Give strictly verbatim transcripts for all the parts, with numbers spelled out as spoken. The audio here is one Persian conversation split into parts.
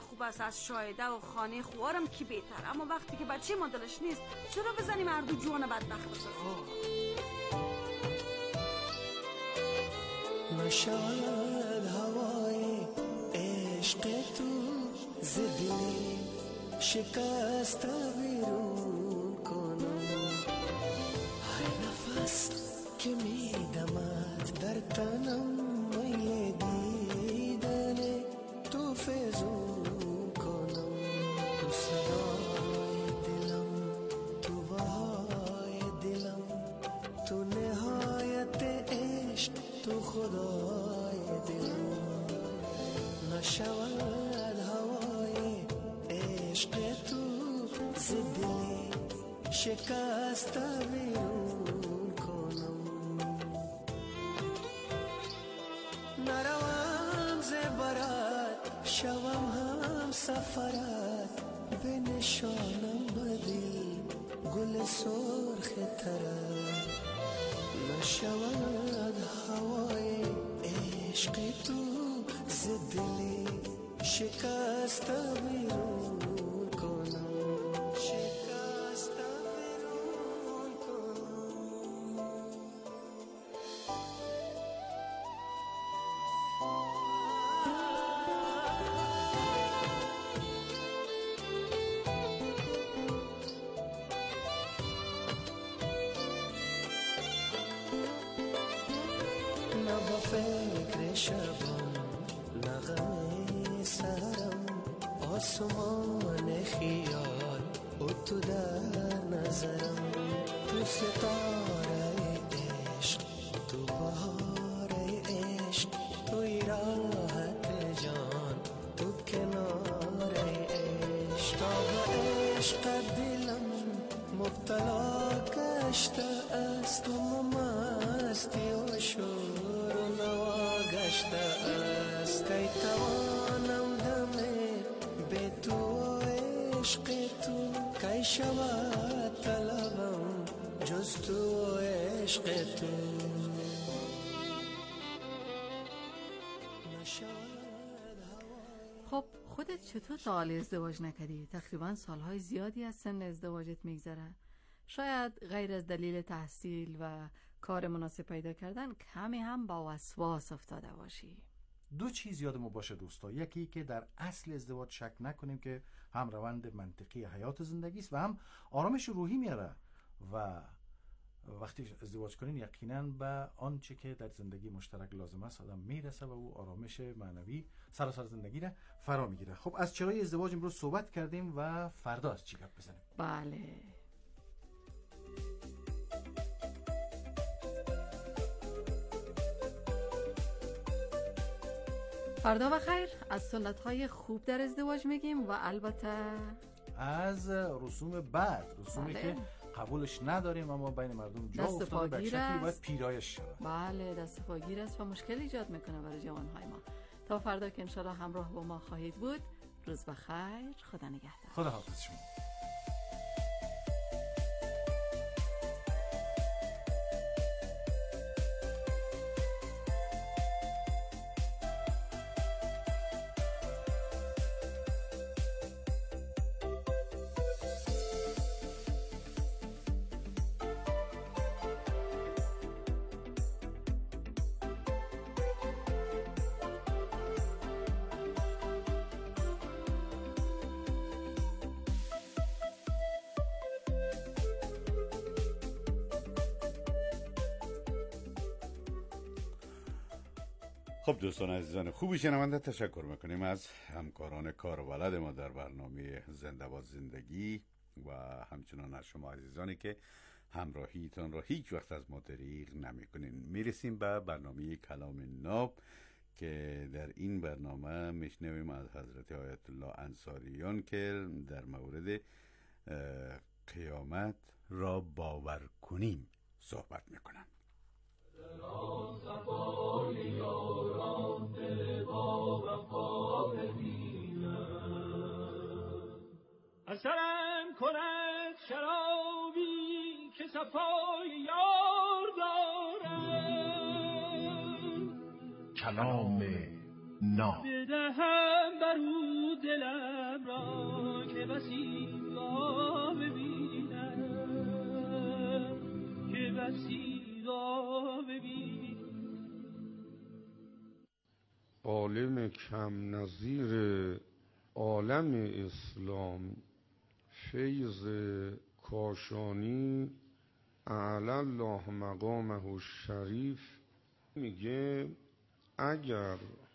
خوب است از شایده و خانه خوارم کی بهتر، اما وقتی که بچه ما دلش نیست چرا بزنیم هر دو جوان بدبخت بسازیم؟ نشاید هوای عشق تو زدلی شکست بیرون کنم، هر نفس که میدمد در تنم میل دیدن تو فیضون کنم، تو صدای دلم، تو بهای دلم، تو نهایت عشق، تو خدای دلم. نشود هوای عشق تو زدلی شکست بیرون کنم، نروم زبرت شوم هم سفرت به نشانم بدی گل سرخ ترت. نشود هوای عشق تو زدلی شکست بیرون کنم، شکست بیرون کنم. نه با فکر شبم نغمه سرم، آسمان خیال و تو در نظرم، تو ستاره عشق، تو بهار عشق، توی راحت جان، تو کنار عشق. تا به عشق دلم مبتلا گشته است و مستی و شور و نوا گشته است، کی توانم دمه به تو عشق تو، کی شود طلبم جز تو عشق تو. خب خودت چطور تا حال ازدواج نکردی؟ تقریبا سالهای زیادی از سن ازدواجت میگذره. شاید غیر از دلیل تحصیل و کار مناسب پیدا کردن کمی هم با وسواس افتاده باشی. دو چیز یادمون باشه دوستا، یکی که در اصل ازدواج شک نکنیم که هم روند منطقی حیات زندگی است و هم آرامش روحی میاره و وقتی ازدواج کنین یقینا به آنچه که در زندگی مشترک لازم است آدم میرسه و او آرامش معنوی سراسر زندگی را فرا میگیره. خب از چرای ازدواج امروز صحبت کردیم و فردا از چی گپ بزنیم؟ بله، فردا بخیر از سنت‌های خوب در ازدواج میگیم و البته از رسوم بد، رسومی بله. که قبولش نداریم اما بین مردم جا افتاده، به شکلی باید پیرایش شود. بله، دست پاگیر است و مشکل ایجاد میکنه برای جوانهای ما. تا فردا که انشالله همراه با ما خواهید بود، روز بخیر، خدا نگهدار. خدا حافظ شما. خب دوستان عزیزان خوبی شنونده، تشکر میکنیم از همکاران کاربلد ما در برنامه زنده با زندگی و همچنان از شما عزیزانی که همراهیتان را هیچ وقت از ما دریغ نمیکنین. میرسیم به برنامه کلام ناب که در این برنامه میشنویم از حضرت آیت الله انصاریان که در مورد قیامت را باور کنیم صحبت میکنن. اثرم کند شرابی که صفای یار دارم، کلام ناب بدهم برو دلم مسلمان کم نظیر عالم اسلام فیض کاشانی اعلی الله مقامه الشریف میگه اگر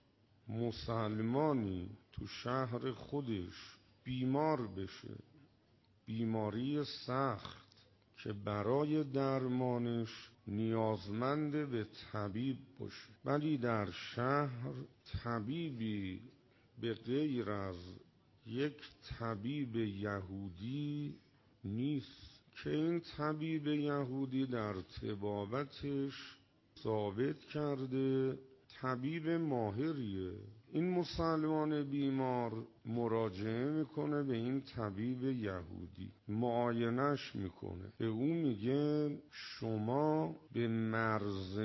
مسلمانی تو شهر خودش بیمار بشه، بیماری سخت که برای درمانش نیازمند به طبیب باشه، ولی در شهر طبیبی به غیر از یک طبیب یهودی نیست که این طبیب یهودی در طبابتش ثابت کرده طبیب ماهریه، این مسلمان بیمار مراجعه میکنه به این طبیب یهودی، معاینش میکنه، به او میگه شما به مرز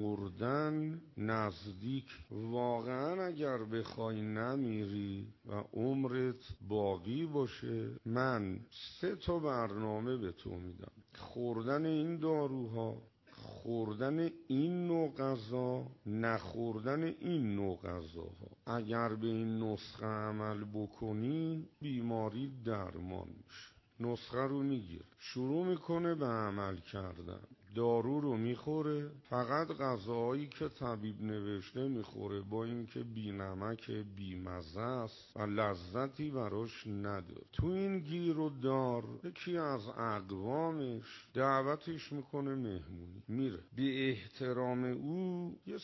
مردن نزدیک، واقعا اگر بخوای نمیری و عمرت باقی باشه من سه تا برنامه به تو میدم: خوردن این داروها، خوردن این نوع غذا، نخوردن این نوع غذاها. اگر به این نسخه عمل بکنی بیماری درمان میشه. نسخه رو میگیره، شروع میکنه به عمل کردن، دارو رو میخوره، فقط غذاهایی که طبیب نوشته میخوره، با اینکه بی نمک بی مزه است و لذتی براش نداره. تو این گیر و دار یکی از اقوامش دعوتش میکنه مهمونی، میره به احترام او یه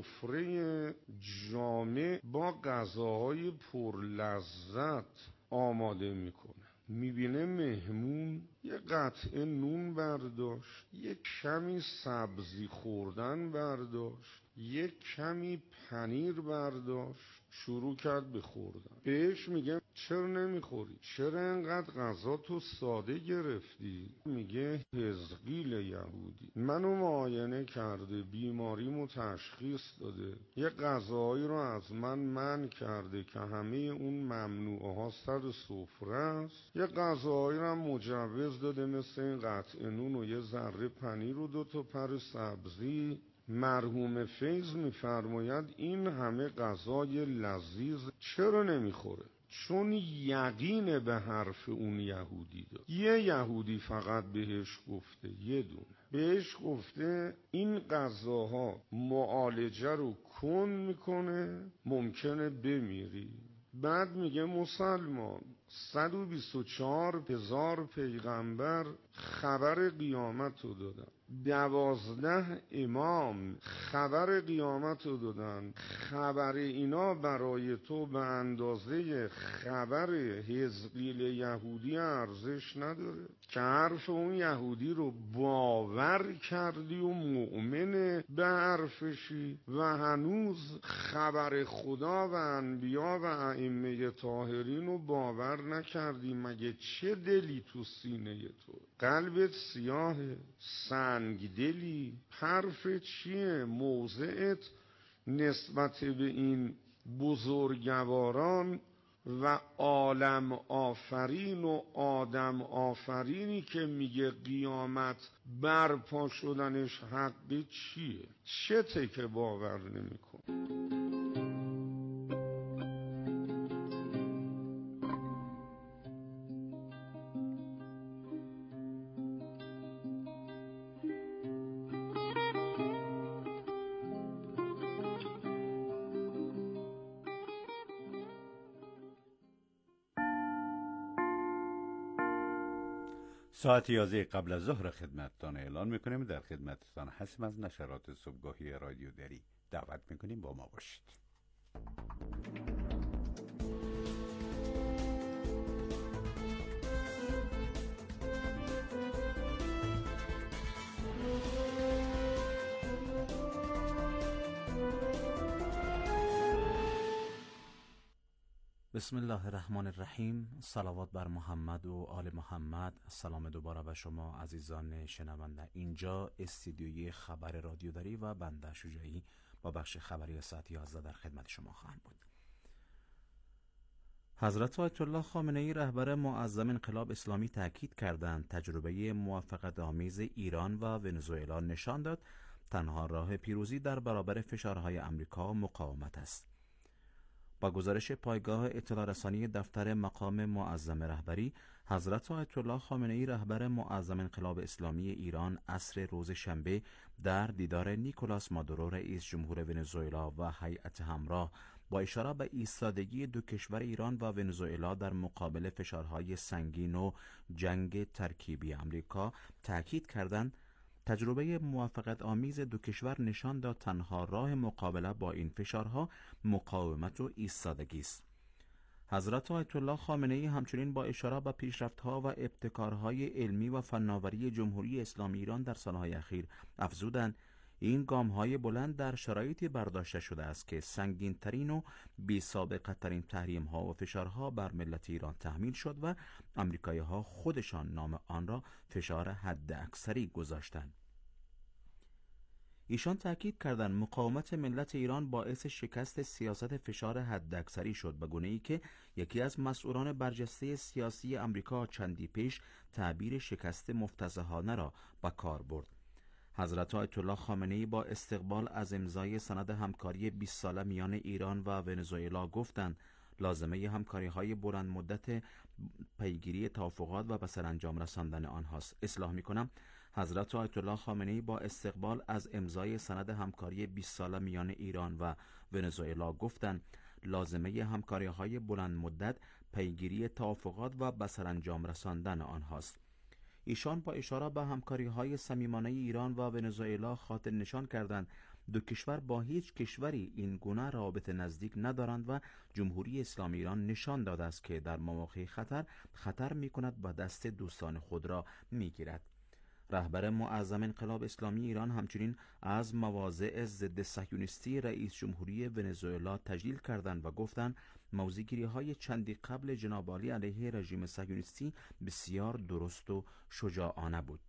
سفره جامع با غذاهای پر لذت آماده میکنه. میبینه مهمون یه قطعه نون برداشت، یه کمی سبزی خوردن برداشت، یه کمی پنیر برداشت، شروع کرد به خوردن. بهش میگه چرا نمیخوری؟ چرا انقدر غذا تو ساده گرفتی؟ میگه حزقیل یهودی منو معاینه کرده، بیماریمو تشخیص داده، یه غذایی رو از من منع کرده که همه اون ممنوعه ها سر سفره است، یه غذایی رو مجوز داده مثل این قطعه نون و یه ذره پنیر و دو تا پر سبزی. مرحوم فیض میفرماید این همه غذای لذیذ چرا نمیخوره؟ چون یقین به حرف اون یهودی داد. یه یهودی فقط بهش گفته، یه دونه بهش گفته این غذاها معالجه رو کند میکنه، ممکنه بمیری. بعد میگه مسلمان صد و بیست و چهار هزار پیغمبر خبر قیامت رو دادن، دوازده امام خبر قیامت رو دادن، خبر اینا برای تو به اندازه خبر حزقیل یهودی ارزش نداره که حرف اون یهودی رو باور کردی و مؤمن به حرفشی و هنوز خبر خدا و انبیا و ائمه طاهرین رو باور نکردی. مگه چه دلی تو سینه تو؟ قلبت سیاهه؟ سنگ دلی؟ حرف چیه؟ موضعت نسبت به این بزرگواران و عالم آفرین و آدم آفرینی که میگه قیامت برپا شدنش حقی چیه؟ چه تکه باور نمیکن؟ ساعت یازده قبل از ظهر خدمتتان اعلان میکنیم. در خدمتتان هستیم. از نشرات صبحگاهی رادیو دری دعوت میکنیم با ما باشید. بسم الله الرحمن الرحیم. صلوات بر محمد و آل محمد. سلام دوباره به شما عزیزان شنونده. اینجا استودیوی خبر رادیو دری و بنده شجاعی با بخش خبری ساعت یازده در خدمت شما خواهم بود. حضرت آیت الله خامنه ای رهبر معظم انقلاب اسلامی تاکید کردند تجربه موفقیت آمیز ایران و ونزوئلا نشان داد تنها راه پیروزی در برابر فشارهای آمریکا مقاومت است. با گزارش پایگاه اطلاع رسانی دفتر مقام معظم رهبری، حضرت آیت الله خامنه‌ای رهبر معظم انقلاب اسلامی ایران عصر روز شنبه در دیدار نیکولاس مادورو رئیس جمهور ونزوئلا و هیئت همراه با اشاره به ایستادگی دو کشور ایران و ونزوئلا در مقابل فشارهای سنگین و جنگ ترکیبی آمریکا تاکید کردند تجربه موافقت آمیز دو کشور نشان داد تنها راه مقابله با این فشارها مقاومت و ایستادگی است. حضرت آیت الله خامنه‌ای همچنین با اشاره به پیشرفت‌ها و ابتکارهای علمی و فناوری جمهوری اسلامی ایران در سالهای اخیر افزودند این گام‌های بلند در شرایطی برداشته شده است که سنگین‌ترین و بی‌سابقه‌ترین تحریم‌ها و فشارها بر ملت ایران تحمیل شد و آمریکایی‌ها خودشان نام آن را فشار حداکثری گذاشتند. ایشان تأکید کردند مقاومت ملت ایران باعث شکست سیاست فشار حداکثری شد، به گونه‌ای که یکی از مسئولان برجسته سیاسی آمریکا چندی پیش تعبیر شکست مفتضحانه را به کار برد. حضرت آیت الله خامنه‌ای با استقبال از امضای سند همکاری بیست ساله میان ایران و ونزوئلا گفتند لازمه همکاری‌های بلند مدت پیگیری توافقات و به سرانجام رساندن آنهاست. اصلاح می‌کنم حضرت آیت الله خامنه‌ای با استقبال از امضای سند همکاری بیست ساله میان ایران و ونزوئلا گفتند لازمه همکاری‌های بلند مدت پیگیری توافقات و به سرانجام رساندن آنهاست. ایشان با اشاره به همکاری‌های صمیمانه ایران و ونزوئلا خاطر نشان کردند دو کشور با هیچ کشوری این گونه روابط نزدیک ندارند و جمهوری اسلامی ایران نشان داده است که در مواقع خطر خطر می‌کند و دست دوستان خود را می‌گیرد. رهبر معظم انقلاب اسلامی ایران همچنین از مواضع ضد صهیونیستی رئیس جمهوری ونزوئلا تجلیل کردند و گفتند موضع‌گیری‌های چندی قبل جناب عالی علیه رژیم صهیونیستی بسیار درست و شجاعانه بود.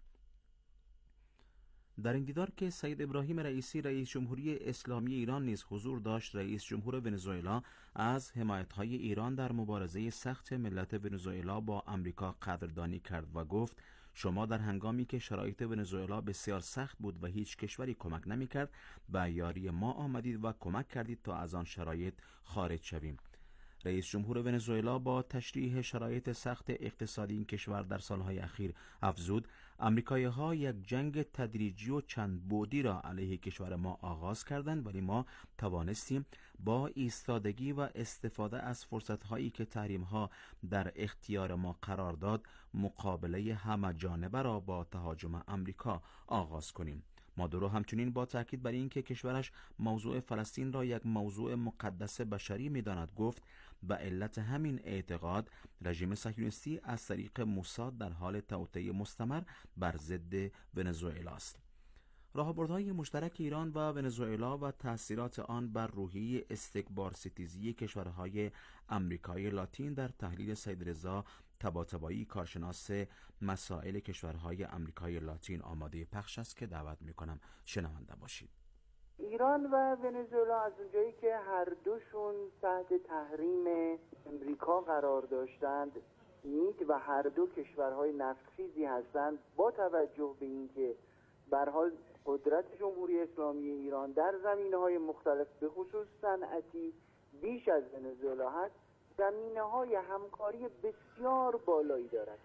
در این دیدار که سید ابراهیم رئیسی رئیس جمهوری اسلامی ایران نیز حضور داشت، رئیس جمهور ونزوئلا از حمایت‌های ایران در مبارزه سخت ملت ونزوئلا با آمریکا قدردانی کرد و گفت شما در هنگامی که شرایط ونزوئلا بسیار سخت بود و هیچ کشوری کمک نمی‌کرد به یاری ما آمدید و کمک کردید تا از آن شرایط خارج شویم. رئیس جمهور ونزوئلا با تشریح شرایط سخت اقتصادی این کشور در سالهای اخیر افزود آمریکایی‌ها یک جنگ تدریجی و چند بعدی را علیه کشور ما آغاز کردند، ولی ما توانستیم با ایستادگی و استفاده از فرصت‌هایی که تحریم‌ها در اختیار ما قرار داد مقابله همه جانبه را با تهاجم آمریکا آغاز کنیم. مادورو همچنین با تاکید بر اینکه کشورش موضوع فلسطین را یک موضوع مقدس بشری می‌داند گفت به علت همین اعتقاد رژیم صهیونیستی از طریق موساد در حال توطئه مستمر بر ضد ونزوئلا است. راهبردهای مشترک ایران و ونزوئلا و تأثیرات آن بر روحیه استکبار ستیزی کشورهای آمریکای لاتین در تحلیل سید رضا طباطبایی کارشناس مسائل کشورهای آمریکای لاتین آماده پخش است که دعوت می‌کنم شنونده باشید. ایران و ونزوئلا از اونجایی که هر دوشون تحت تحریم امریکا قرار داشتند نیز و هر دو کشورهای نفتخیزی هستند، با توجه به اینکه به هر حال قدرت جمهوری اسلامی ایران در زمینه‌های مختلف به خصوص صنعتی بیش از ونزوئلا هست، زمینه‌های همکاری بسیار بالایی دارد.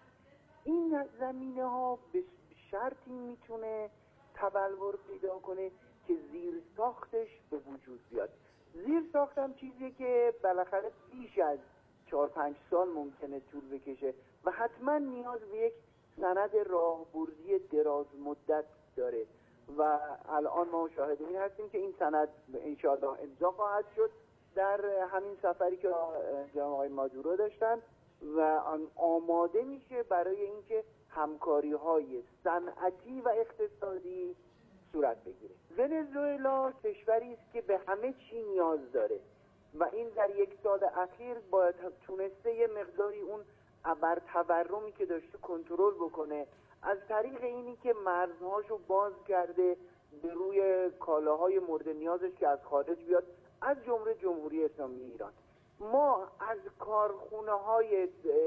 این زمینه‌ها به شرطی میتونه تبلور پیدا کنه که زیر ساختش به وجود بیاد. زیر ساخت هم چیزی که بالاخره بیش از چهار پنج سال ممکنه طول بکشه و حتما نیاز به یک سند راهبردی دراز مدت داره و الان ما شاهد این هستیم که این سند انشاءالله امضا خواهد شد در همین سفری که جناب آقای مادورو داشتن و آن آماده میشه برای اینکه همکاری‌های صنعتی و اقتصادی صورت بگیره. ونزوئلا کشوری است که به همه چی نیاز داره و این در یک سال اخیر باید تونسته یه مقداری اون ابر تورمی که داشته کنترل بکنه از طریق اینی که مرزهاشو باز کرده به روی کالاهای مورد نیازش که از خارج بیاد، از جمله جمهوری اسلامی ایران. ما از کارخونه های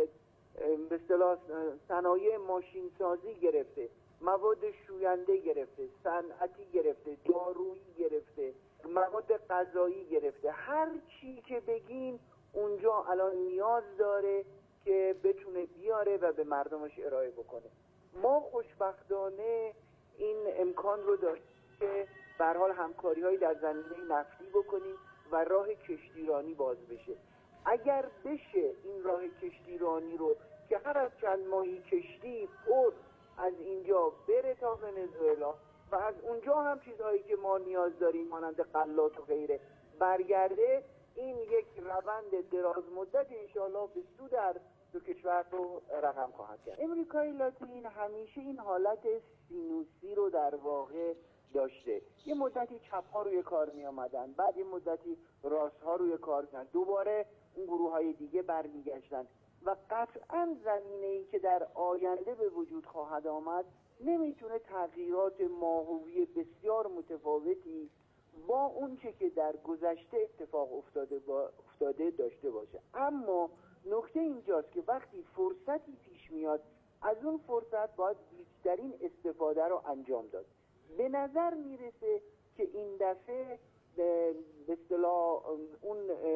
به اصطلاح صنایع ماشین سازی گرفته، مواد شوینده گرفته، صنعتی گرفته، دارویی گرفته، مواد غذایی گرفته، هر چی که بگین اونجا الان نیاز داره که بتونه بیاره و به مردمش ارائه بکنه. ما خوشبختانه این امکان رو داشتیم که به هر حال همکاری‌هایی در زمینه نفتی بکنیم و راه کشتیرانی باز بشه. اگر بشه این راه کشتیرانی رو که هر از چند ماهی کشتی پر از اینجا بره تا ونزوئلا و از اونجا هم چیزهایی که ما نیاز داریم مانند غلات و غیره برگرده، این یک روند دراز مدت انشاءالله به سود هر دو کشور رو رقم خواهد کرد. امریکای لاتین همیشه این حالت سینوسی رو در واقع داشته. یه مدتی چپ ها روی کار می آمدن، بعد یه مدتی راست ها روی کار می آمدن، دوباره اون گروه های دیگه برمیگشتن و قطعا زمینه ای که در آینده به وجود خواهد آمد نمیتونه تغییرات ماهوی بسیار متفاوتی با اون چه که در گذشته اتفاق افتاده, با افتاده داشته باشه. اما نکته اینجاست که وقتی فرصتی پیش میاد از اون فرصت باید بیشترین استفاده رو انجام داد. به نظر میرسه که این دفعه به اصطلاح اون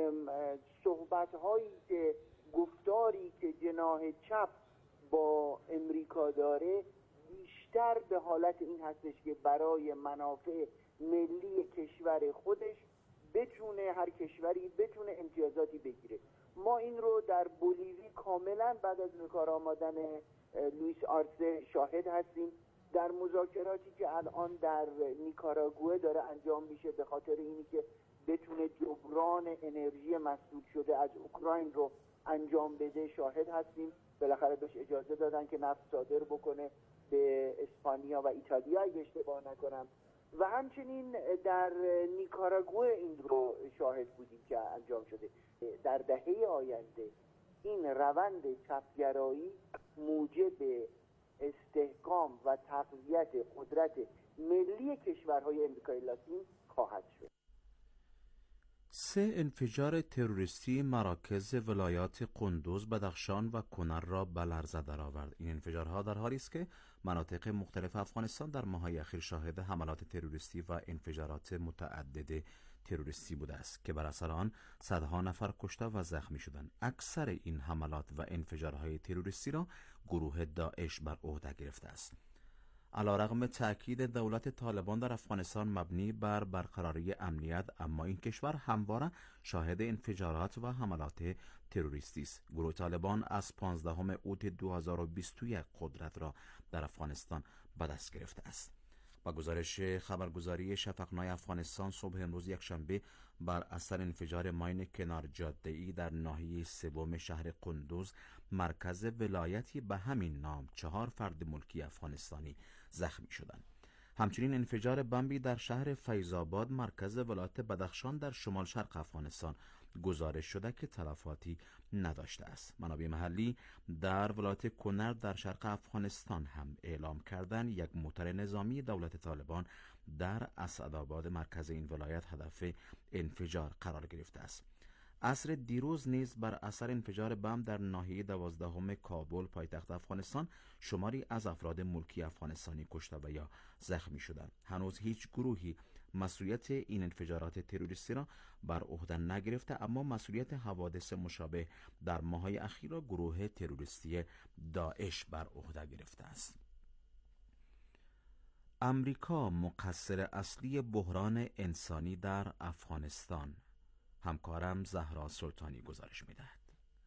صحبت هایی که گفتاری که جناح چپ با امریکا داره بیشتر به حالت این هستش که برای منافع ملی کشور خودش بتونه هر کشوری بتونه امتیازاتی بگیره. ما این رو در بولیوی کاملا بعد از به کار آمدن لوئیس آرسه شاهد هستیم. در مذاکراتی که الان در نیکاراگوئه داره انجام میشه به خاطر اینی که بتونه جبران انرژی مسدود شده از اوکراین رو انجام بده شاهد هستیم. بالاخره بهش اجازه دادن که نفت صادر بکنه به اسپانیا و ایتالیا اگه اشتباه نکنم و همچنین در نیکاراگوئه این رو شاهد بودیم که انجام شده. در دهه آینده این روند چپگرایی موجب استحکام و تقویت قدرت ملی کشورهای امریکای لاتین خواهد شد. سه انفجار تروریستی مراکز ولایات قندوز، بدخشان و کنر را به لرزه درآورد. این انفجارها در حالی است که مناطق مختلف افغانستان در ماه‌های اخیر شاهد حملات تروریستی و انفجارات متعدد تروریستی بوده است که بر اثر آن صدها نفر کشته و زخمی شدند. اکثر این حملات و انفجارهای تروریستی را گروه داعش بر عهده گرفته است. علیرغم تأکید دولت طالبان در افغانستان مبنی بر برقراری امنیت، اما این کشور همواره شاهد انفجارات و حملات تروریستی است. گروه طالبان از پانزدهم اوت دو هزار و بیست و یک قدرت را در افغانستان به دست گرفته است. با گزارش خبرگزاری شفقنای افغانستان صبح امروز یکشنبه بر اثر انفجار ماین کنار جاده‌ای در ناحیه سوم شهر قندوز مرکز ولایتی به همین نام چهار فرد ملکی افغانستانی زخمی شدند. همچنین انفجار بمبی در شهر فیض‌آباد مرکز ولایت بدخشان در شمال شرق افغانستان گزارش شده که تلفاتی نداشته است. منابع محلی در ولایت کنر در شرق افغانستان هم اعلام کردند یک موتر نظامی دولت طالبان در اسدآباد مرکز این ولایت هدف انفجار قرار گرفته است. عصر دیروز نیز بر اثر انفجار بم در ناحیه دوازدهم کابل پایتخت افغانستان شماری از افراد ملکی افغانستانی کشته و یا زخمی شدند. هنوز هیچ گروهی مسئولیت این انفجارات تروریستی را بر عهده نگرفته، اما مسئولیت حوادث مشابه در ماه‌های اخیر را گروه تروریستی داعش بر عهده گرفته است. امریکا مقصر اصلی بحران انسانی در افغانستان. همکارم زهرا سلطانی گزارش می‌دهد.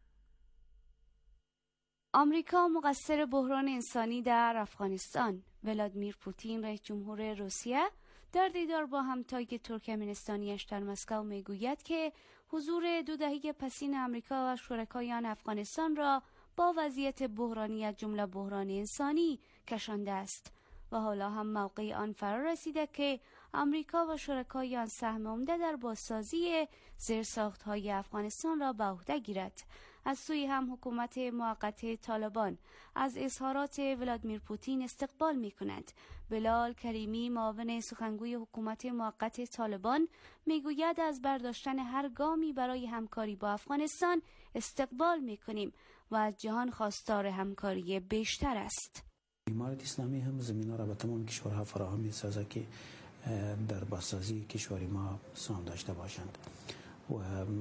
آمریکا مقصر بحران انسانی در افغانستان. ولادیمیر پوتین رئیس جمهور روسیه در دیدار با همتای ترکمنستانیش در مسکو میگوید که حضور دو دهه پسین آمریکا و شرکایان افغانستان را با وضعیت بحرانی از جمله بحران انسانی کشانده است و حالا هم موقع آن فرا رسیده که آمریکا و شرکای آن سهم عمده در بازسازی زیرساخت‌های افغانستان را به عهده گیرد. از سوی هم حکومت موقت طالبان از اظهارات ولادیمیر پوتین استقبال می‌کند. بلال کریمی معاون سخنگوی حکومت موقت طالبان میگوید از برداشتن هر گامی برای همکاری با افغانستان استقبال می‌کنیم و از جهان خواستار همکاری بیشتر است. امارت اسلامی هم زمینه را به تمام کشورها فراهم می‌سازد که در بازسازی کشور ما سهم داشته باشند و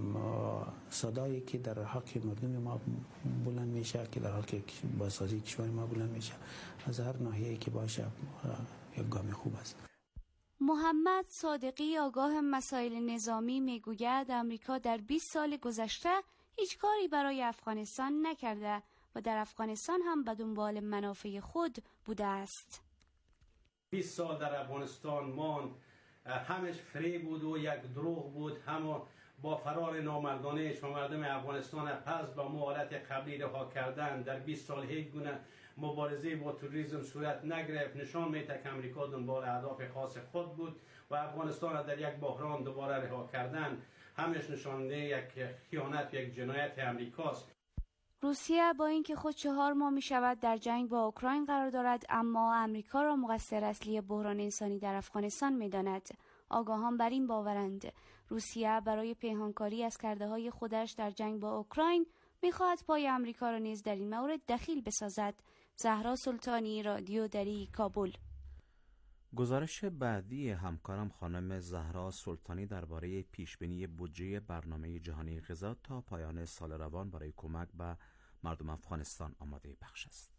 صدایی که در حق مردم ما بلند میشه که در حق بازسازی کشور ما بلند میشه از هر ناحیه‌ای که باشه یک گام خوب است. محمد صادقی آگاه مسائل نظامی میگوید آمریکا در بیست سال گذشته هیچ کاری برای افغانستان نکرده و در افغانستان هم به دنبال منافع خود بوده است. بیست سال در افغانستان ماند، همش فریب بود و یک دروغ بود، همه با فرار نامردانه و مردم افغانستان پس با حالت قبلی رها کردن. در بیست سال هیچ گونه مبارزه با تروریسم صورت نگرفت. نشان میده که امریکا دنبال اهداف خاص خود بود و افغانستان را در یک بحران دوباره رها کردن همش نشانده یک خیانت و یک جنایت امریکاست. روسیه با اینکه خود چهار ماه می شود در جنگ با اوکراین قرار دارد، اما امریکا را مقصر اصلی بحران انسانی در افغانستان می داند. آگاهان بر این باورند روسیه برای پنهانکاری از کرده‌های خودش در جنگ با اوکراین می خواهد پای امریکا را نیز در این مورد دخیل بسازد. زهرا سلطانی، رادیو دری، کابل. گزارش بعدی همکارم خانم زهرا سلطانی درباره پیشبینی بودجه برنامه جهانی غذا تا پایان سال روان برای کمک به مردم افغانستان آماده بخش است.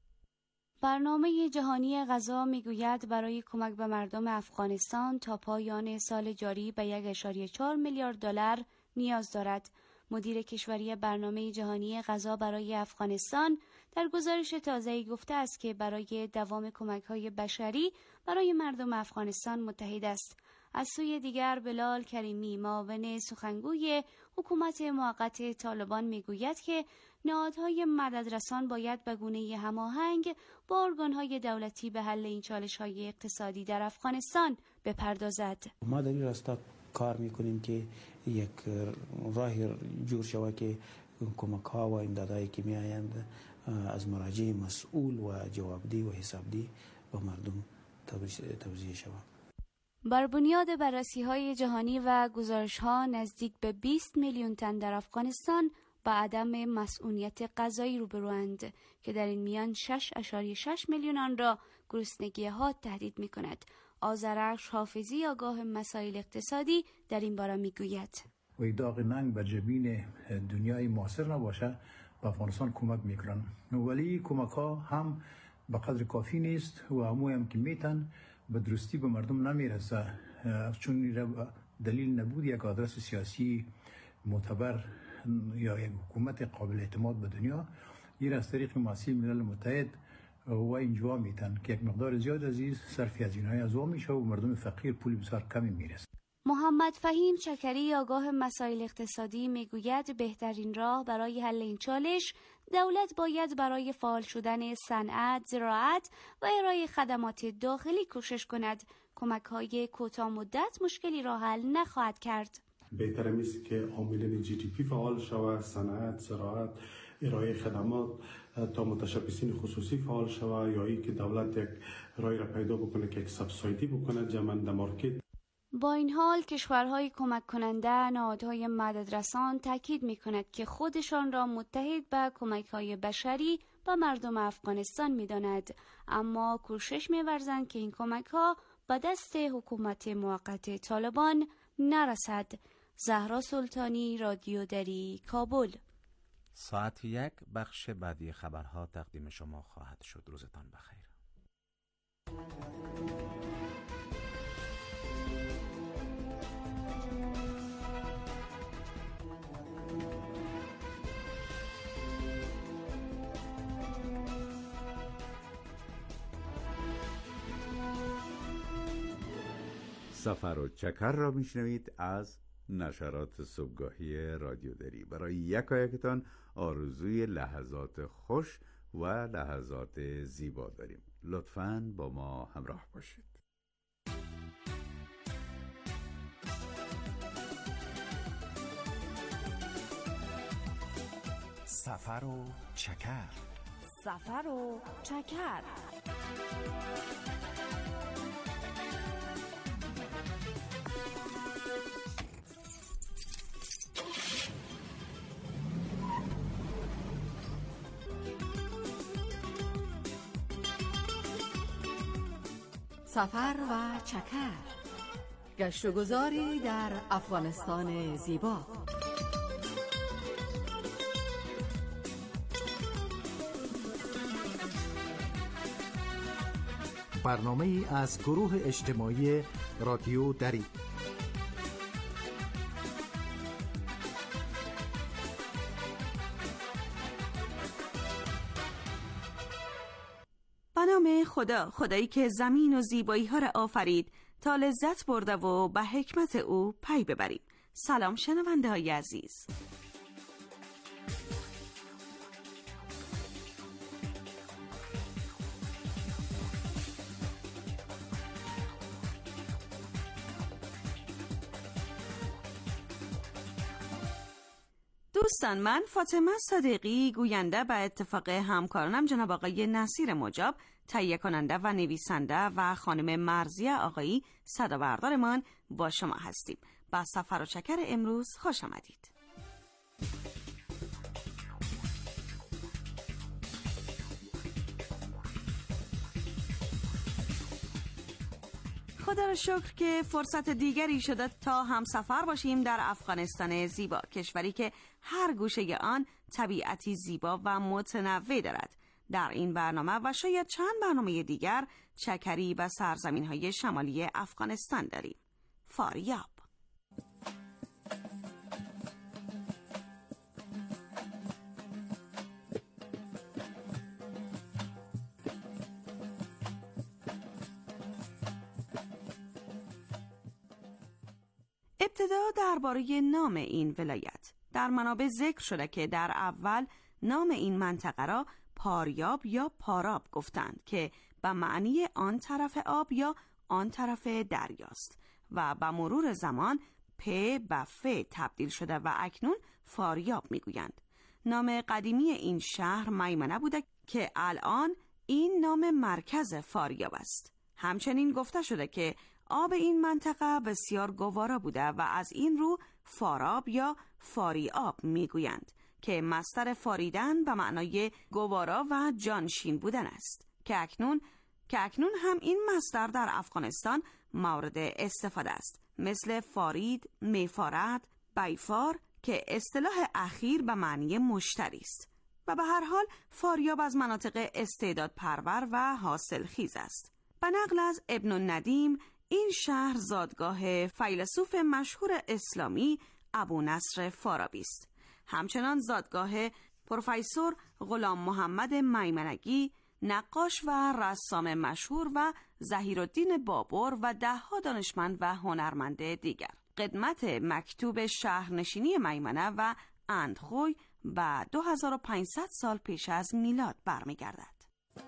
برنامه جهانی غذا میگوید برای کمک به مردم افغانستان تا پایان سال جاری به یک ممیز چهار میلیارد دلار نیاز دارد. مدیر کشوری برنامه جهانی غذا برای افغانستان در گزارش تازه‌ای گفته است که برای دوام کمک‌های بشری برای مردم افغانستان متحد است. از سوی دیگر بلال کریمی، معاون سخنگوی حکومت موقت طالبان میگوید که نهادهای مددرسان باید به گونه‌ای هماهنگ با ارگان‌های دولتی به حل این چالش‌های اقتصادی در افغانستان بپردازد. ما در این راستا کار میکنیم که یک راه جور شود که کمک‌ها و امدادهایی که میآیند از مراجع مسئول و جوابدهی و حسابدهی به مردم توزیع شود. بر بنیاد بررسی‌های جهانی و گزارش‌ها نزدیک به بیست میلیون تن در افغانستان با عدم مسئولیت غذایی روبروند که در این میان شش ممیز شش میلیون آن را گرسنگی حاد تهدید می‌کند. آذرخش حافظی آگاه مسائل اقتصادی در این باره میگوید و داغ ننگ بر جبین دنیای معاصر نباشه به افغانستان کمک میکنن، ولی کمک ها هم به قدر کافی نیست و همون هم که میتن به درستی به مردم نمیرسه، چون دلیل نبود یک آدرس سیاسی معتبر یا یک حکومت قابل اعتماد به دنیا. این از طریق مؤسسه ملل متحد و اینجا میتن که یک مقدار زیاد از این صرف هزینه‌های از اون میشه و مردم فقیر پول بسیار کمی میرسه. محمد فهیم چکری آگاه مسائل اقتصادی میگوید بهترین راه برای حل این چالش دولت باید برای فعال شدن صنعت، زراعت و ارائه خدمات داخلی کوشش کند. کمک‌های کوتاه مدت مشکلی را حل نخواهد کرد. بهتر میشه که عاملین جی دی پی فعال شود، صنعت، زراعت، ارائه خدمات تا متشبثین خصوصی فعال شود، یا ای که دولت یک رای را پیدا بکنه که یک سبسایدی بکنه جمند مارکت. با این حال کشورهای کمک کننده نهادهای مددرسان تاکید می‌کند که خودشان را متحد به کمک‌های بشری به مردم افغانستان می‌داند، اما کوشش می‌ورزند که این کمک‌ها به دست حکومت موقت طالبان نرسد. زهرا سلطانی، رادیو دری، کابل. ساعت یک بخش بعدی خبرها تقدیم شما خواهد شد. روزتان بخیر. سفر و چکر را میشنوید از نشرات صبحگاهی رادیو دری. برای یکایکتان آرزوی لحظات خوش و لحظات زیبا داریم. لطفاً با ما همراه باشید. سفر و چکر. سفر و چکر. سفر و چکر، گشت و گذاری در افغانستان زیبا. برنامه ای از گروه اجتماعی رادیو دری. به نام خدا، خدایی که زمین و زیبایی ها را آفرید تا لذت برده و به حکمت او پی ببریم. سلام شنونده های عزیز. دوستان، من فاطمه صدیقی، گوینده به اتفاق همکارانم جناب آقای نصیر مجاب، تهیه کننده و نویسنده، و خانم مرضیه آقایی صدا بردارمان با شما هستیم. با سفر و چکر امروز خوش آمدید. خدا را شکر که فرصت دیگری شده تا هم سفر باشیم در افغانستان زیبا، کشوری که هر گوشه آن طبیعتی زیبا و متنوع دارد. در این برنامه و شاید چند برنامه دیگر چکری به سرزمین‌های شمالی افغانستان داریم. فاریاب. ابتدا درباره نام این ولایت. در منابع ذکر شده که در اول نام این منطقه را پاریاب یا پاراب گفتند که به معنی آن طرف آب یا آن طرف دریاست و به مرور زمان پ به ف تبدیل شده و اکنون فاریاب میگویند. نام قدیمی این شهر میمنه بوده که الان این نام مرکز فاریاب است. همچنین گفته شده که آب این منطقه بسیار گوارا بوده و از این رو فاراب یا فاری آب میگویند که مصدر فاریدن به معنای گوارا و جانشین بودن است که اکنون که اکنون هم این مصدر در افغانستان مورد استفاده است، مثل فارید، میفارد، بیفار که اصطلاح اخیر به معنی مشتری است. و به هر حال فاریاب از مناطق استعداد پرور و حاصل خیز است. به نقل از ابن الندیم، این شهر زادگاه فیلسوف مشهور اسلامی ابو نصر فارابی است. همچنان زادگاه پروفسور غلام محمد میمنگی، نقاش و رسام مشهور، و ظهیرالدین بابر و دهها دانشمند و هنرمند دیگر. قدمت مکتوب شهرنشینی میمنه و اندخوی به دو هزار و پانصد سال پیش از میلاد برمیگردد.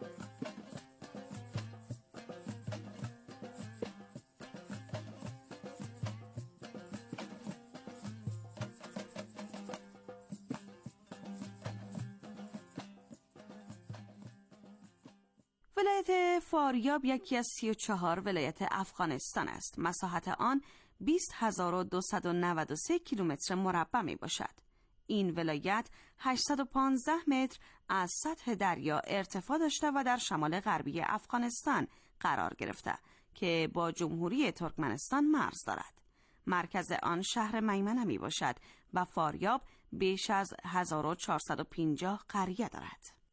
ولایت فاریاب یکی از سی و چهار ولایت افغانستان است. مساحت آن بیست هزار و دویست و نود و سه کیلومتر مربع می باشد. این ولایت هشتصد و پانزده متر از سطح دریا ارتفاع داشته و در شمال غربی افغانستان قرار گرفته که با جمهوری ترکمنستان مرز دارد. مرکز آن شهر میمنه می باشد و فاریاب بیش از هزار و چهارصد و پنجاه قریه دارد.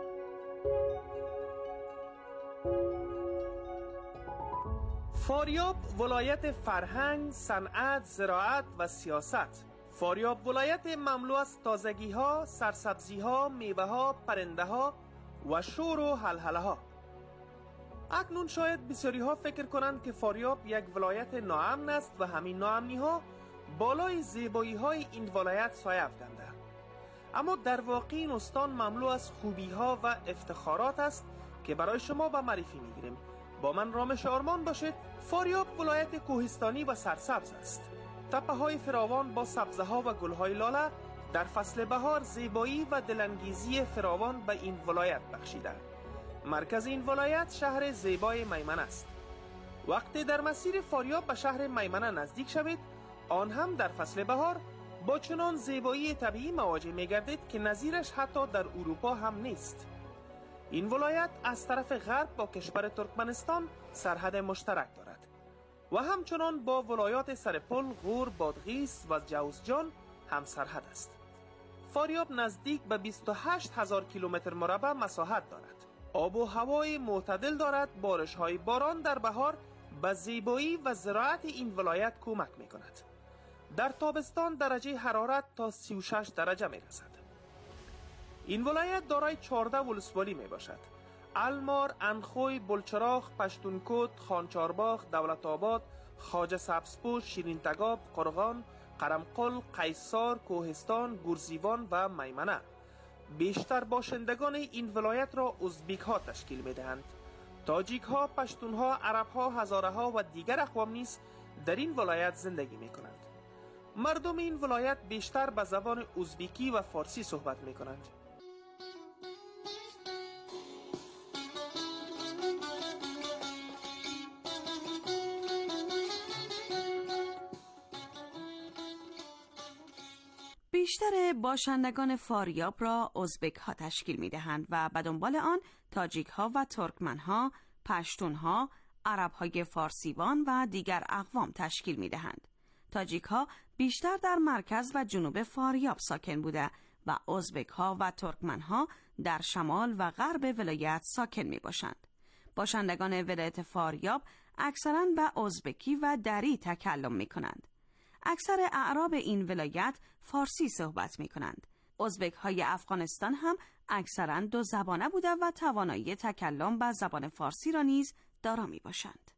فاریاب ولایت فرهنگ، صنعت، زراعت و سیاست. فاریاب ولایت مملو از تازگی ها، سرسبزی ها، میوه ها، پرنده ها و شور و هلهله ها. اکنون شاید بسیاری ها فکر کنند که فاریاب یک ولایت ناامن است و همین ناامنی ها بالای زیبایی های این ولایت سایه افکنده. اما در واقع این استان مملو از خوبی ها و افتخارات است که برای شما به معرفی میگیریم. با من رامش آرمان باشید. فاریاب ولایت کوهستانی و سرسبز است. تپه های فراوان با سبزه ها و گل های لاله در فصل بهار زیبایی و دلانگیزی فراوان به این ولایت بخشیده. مرکز این ولایت شهر زیبای میمنه است. وقتی در مسیر فاریاب به شهر میمنه نزدیک شوید، آن هم در فصل بهار با چنان زیبایی طبیعی مواجه می گردید که نظیرش حتی در اروپا هم نیست. این ولایت از طرف غرب با کشور ترکمنستان سرحد مشترک دارد و همچنان با ولایات سرپل، غور، بادغیس و جوزجان هم سرحد است. فاریاب نزدیک به بیست و هشت هزار کیلومتر مربع مساحت دارد. آب و هوای معتدل دارد. بارش‌های باران در بهار به زیبایی و زراعت این ولایت کمک می‌کند. در تابستان درجه حرارت تا سی و شش درجه می‌رسد. این ولایت دارای چهارده ولسوالی میباشد: المار، انخوی، بلچراغ، پشتونکوت، خانچارباغ، دولت آباد، خواجه سبزپوش، شیرین تگاب، قرغان، قرمقل، قیصار، کوهستان، گورزیوان و میمنه. بیشتر باشندگان این ولایت را ازبیک ها تشکیل میدهند. تاجیک ها، پشتون ها، عرب ها، هزاره ها و دیگر اقوام نیز در این ولایت زندگی می کنند. مردم این ولایت بیشتر به زبان ازبیکی و فارسی صحبت می کنند. بیشتر باشندگان فاریاب را ازبک ها تشکیل می دهند و به دنبال آن تاجیک ها و ترکمن ها، پشتون ها، عرب های فارسیوان و دیگر اقوام تشکیل می دهند. تاجیک ها بیشتر در مرکز و جنوب فاریاب ساکن بوده و ازبک ها و ترکمن ها در شمال و غرب ولایت ساکن می باشند. باشندگان ولایت فاریاب اکثراً به ازبکی و دری تکلم می کنند. اکثر اعراب این ولایت فارسی صحبت می کنند. ازبک های افغانستان هم اکثراً دو زبانه بوده و توانایی تکلم به زبان فارسی را نیز دارا می باشند.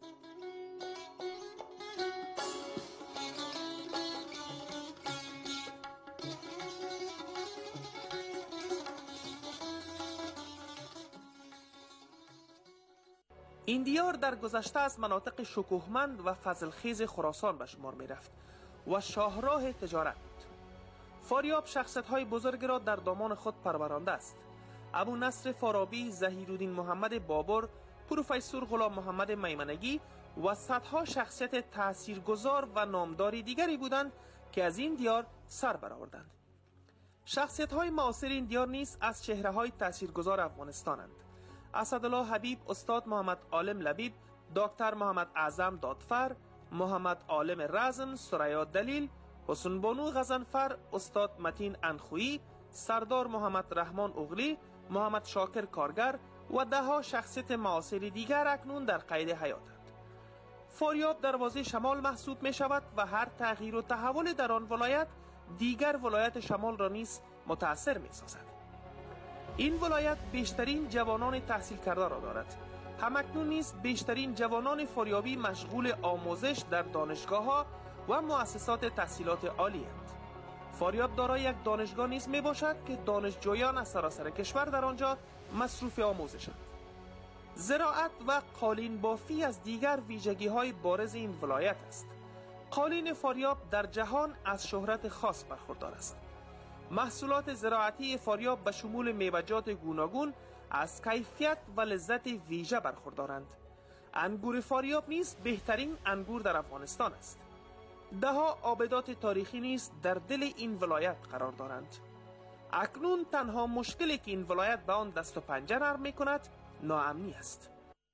این دیار در گذشته از مناطق شکوهمند و فضلخیز خراسان به شمار می رفت و شاهراه تجارت بود. فاریاب شخصیت‌های بزرگ را در دامان خود پرورانده است. ابو نصر فارابی، ظهیرالدین محمد بابر، پروفسور غلام محمد میمنگی و صدها شخصیت تاثیرگذار و نامداری دیگری بودند که از این دیار سر برآوردند. شخصیت‌های معاصر این دیار نیز از چهره‌های تاثیرگذار افغانستانند. اسدالله حبیب، استاد محمد عالم لبیب، دکتر محمد اعظم دادفر، محمد عالم رزم، ثریا دلیل، حسن بانو غضنفر، استاد متین انخویی، سردار محمد رحمان اغلی، محمد شاکر کارگر و دهها شخصیت معاصر دیگر اکنون در قید حیاتند. فاریاب دروازه شمال محسوب می شود و هر تغییر و تحول در آن ولایت دیگر ولایت شمال را نیز متأثر می سازد. این ولایت بیشترین جوانان تحصیل کرده را دارد. همکنون نیز بیشترین جوانان فاریابی مشغول آموزش در دانشگاه‌ها و مؤسسات تحصیلات عالی اند. فاریاب دارای یک دانشگاه نیز می باشد که دانشجویان از سراسر کشور در آنجا مصروف آموزشند. زراعت و قالین بافی از دیگر ویژگی‌های بارز این ولایت است. قالین فاریاب در جهان از شهرت خاص برخوردار است. محصولات زراعتی فاریاب به شمول میوه‌جات گوناگون از کیفیت و لذت ویژه برخوردارند. انگور فاریاب نیز بهترین انگور در افغانستان است. دهها آبدات تاریخی نیز در دل این ولایت قرار دارند. اکنون تنها مشکلی که این ولایت به آن دست و پنجه نرم می‌کند ناامنی است.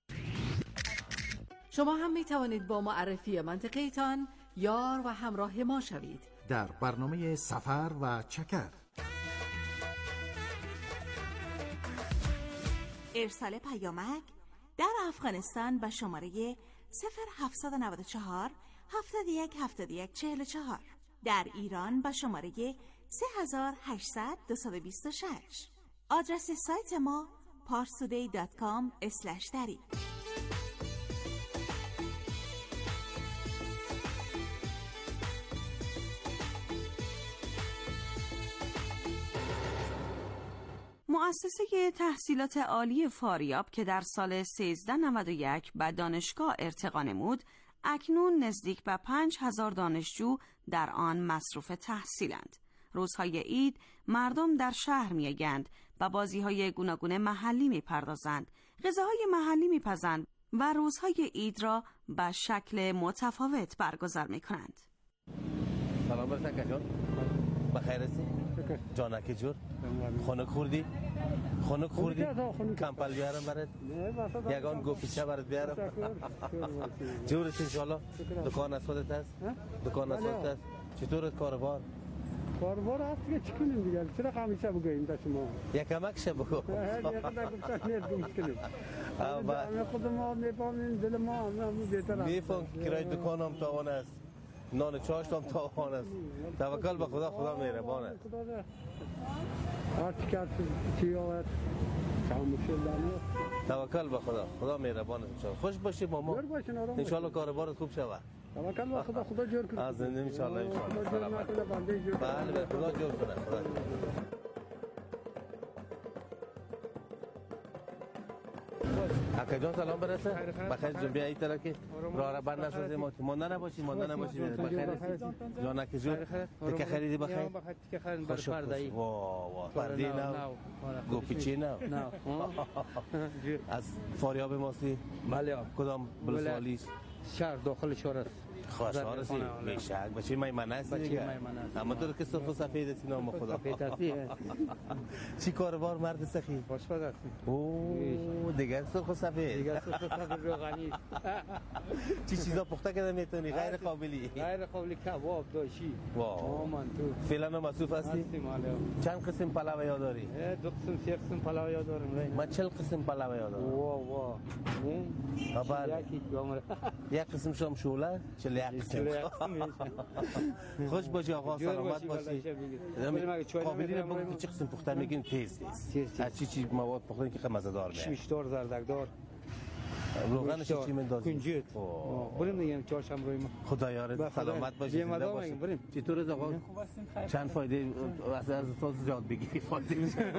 شما هم می توانید با معرفی منطقه تان یار و همراه ما شوید در برنامه سفر و چکر. ارسال پیامک در افغانستان به شماره صفر هفتصد و نود و چهار هفتاد و یک هفتاد و یک چهل و چهار، در ایران به شماره سه هزار و هشتصد دویست و بیست و شش. آدرس سایت ما پارسودی دات کام اسلش دری. مؤسسه تحصیلات عالی فاریاب که در سال سیزده نود و یک به دانشگاه ارتقا نمود، اکنون نزدیک به پنج هزار دانشجو در آن مصروف تحصیلند. روزهای عید مردم در شهر می‌آیند و بازی‌های گوناگون محلی می‌پردازند، غذاهای محلی می‌پزند و روزهای عید را به شکل متفاوت برگزار می‌کنند. سلام برسن کجا؟ بخیر هستی؟ جانکی جور خونک خوردی؟ خونک خوردی؟ کمپل بیارم برات؟ یگان گوپیچه برات بیارم؟ جور است انشالله؟ دکان از خودت هست؟ دکان از خودت هست؟ چطور کاربار؟ کاربار هست که چی کنیم دیگه؟ چرا همیشه بگوییم تا شما؟ یک کمک شه بگو. یک کمک گفتن نیست مشکلی. همه خود ما میفهمیم دل ما همه بهتر است. میفهم کرای دکان هم تاوان است. نان چاشت هم تاوان است. توکل به خدا، خدا مهربان است. هر چی کرد چی آورد کام مشکل داریم. توکل به خدا، خدا مهربان است. خوش باشی ماما. ان شاء الله کاربارت خوب شود. توکل به خدا، خدا جور کنه. از زنده ان شاء الله ان شاء الله. بله خدا جور کنه. خدا. اکا جان سلام برسه. بخیر جون بیا این طرف که راه را بند نسازیم. مانده نباشی، مانده نباشی. بخیر جان اکی جون. تک خریدی بخیر. تک خرید بر پرده. واه واه پرده نو. گوپیچی نو. از فاریاب ماسی. بله. کدام بلسوالیش؟ شهر داخل شهر است. خواهش هستی بیشک بچه میمنه هستی دیگه اما تو که سرخ و سفید هستی نام خدا سفید هستی چی کاربار مرد سخی؟ خوشبخت هستی اوه دیگر سرخ و سفید دیگر سرخ و سفید روغنی چی چیزا پخته کده میتونی؟ غیر قابلی غیر قابلی کباب داشی واو فعلا هم مصروف هستی؟ چند قسم پلاو یاد داری؟ دو قسم سه قسم پلاو یاد دارم من چل قسم پلاو یاد دارم واو واو یک قسم شام شوله چل خوش باشی آقا سلامت باشی قابلی رو بگو چه قسم پخته میگین تیز تیز از چی چی مواد پخته که مزه دار میاد کشمشدار زردکدار روغنش چی میندازی کنجد بریم دیگه چهارشنبه روی ما خدا یارت سلامت باشی زنده باشی چطور از آقا چند فایده از از تو زیاد بگی فایده